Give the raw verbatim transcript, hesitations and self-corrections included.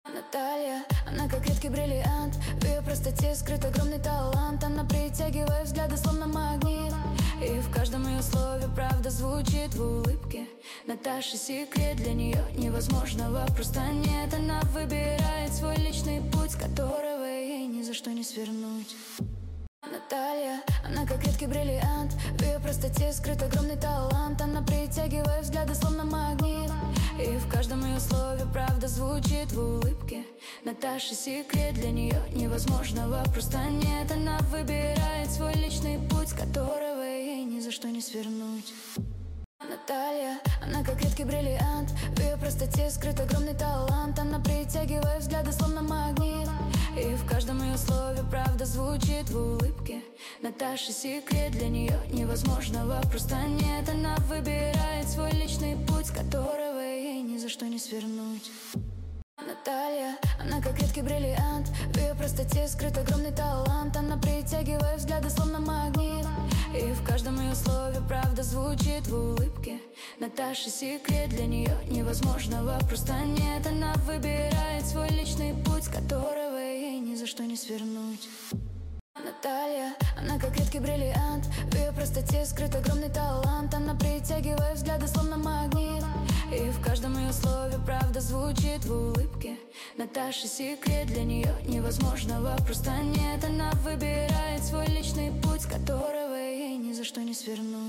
Наталья, она как редкий бриллиант. В ее простоте скрыт огромный талант. Она притягивает взгляды, словно магнит. И в каждом ее слове правда звучит в улыбке. Наташа секрет, для нее невозможного просто нет. Она выбирает свой личный путь, с которого ей ни за что не свернуть. Наталья, она как редкий бриллиант. В ее простоте скрыт огромный талант. Она притягивает взгляды, словно магнит. И в каждом ее слове правда звучит в улыбке. Наташа секрет, для нее невозможного просто нет. Она выбирает свой личный путь, с которого ей ни за что не свернуть. Наталья, она как редкий бриллиант. В ее простоте скрыт огромный талант. Она притягивает взгляды, словно магнит. И в каждом ее слове правда звучит в улыбке. Наташа секрет, для нее невозможного просто нет. Она выбирает свой личный путь, с которого ей ни за что не свернуть. Наталья, она как редкий бриллиант. В ее простоте скрыт огромный талант. Она притягивает взгляды, словно магнит. И в каждом ее слове правда звучит в улыбке. Наташа секрет, для нее невозможного просто нет. Она выбирает свой личный путь, с которого ей ни за что не свернуть. Наталья, она как редкий бриллиант. В ее простоте скрыт огромный талант. Она притягивает взгляды, словно магнит. И в каждом ее слове правда звучит в улыбке. Наташа секрет, для нее невозможного просто нет. Она выбирает свой личный путь, с которого ей ни за что не свернуть.